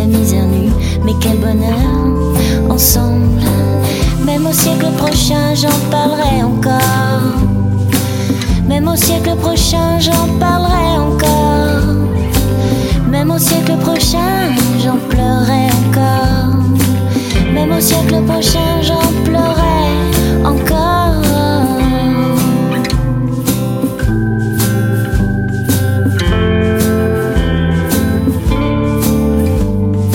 la misère nue, mais quel bonheur ensemble. Même au siècle prochain j'en parlerai encore.